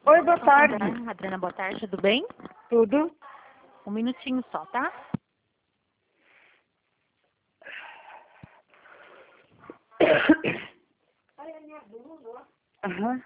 Oi, boa tarde. Adriana, boa tarde, tudo bem? Tudo? Um minutinho só, tá? Aham.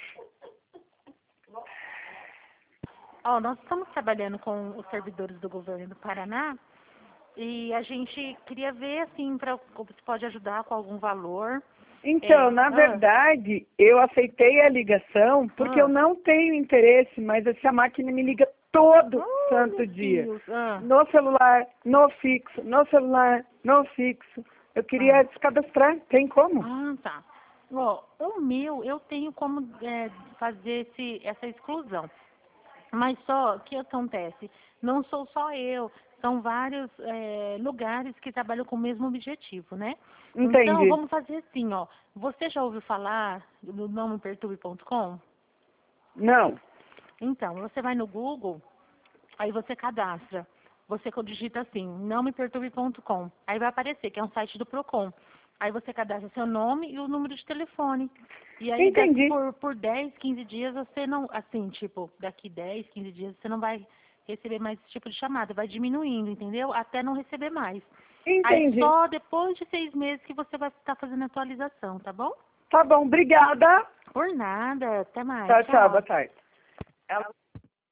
Ó, nós estamos trabalhando com os servidores do governo do Paraná e a gente queria ver, assim, como se pode ajudar com algum valor. Então, na verdade, eu aceitei a ligação porque eu não tenho interesse, mas essa máquina me liga todo santo meu dia. Deus, No celular, no fixo, no celular, no fixo. Eu queria descadastrar, tem como? Ah, tá. Ó, o meu, eu tenho como fazer essa exclusão. Mas só, o que acontece? Não sou só eu, são vários lugares que trabalham com o mesmo objetivo, né? Então, Entendi. vamos fazer assim, ó. Você já ouviu falar do nomeperturbe.com? Não. Então, você vai no Google, aí você cadastra. Você digita assim, nomeperturbe.com. Aí vai aparecer que é um site do Procon. Aí você cadastra seu nome e o número de telefone. E aí daqui Entendi. por 10, 15 dias você não, assim, tipo, daqui 10, 15 dias você não vai receber mais esse tipo de chamada. Vai diminuindo, entendeu? Até não receber mais. Aí Entendi. só depois de 6 meses que você vai estar fazendo a atualização, tá bom? Tá bom, obrigada. Por nada. Até mais. Tchau, tchau, boa Tchau. tarde. Ela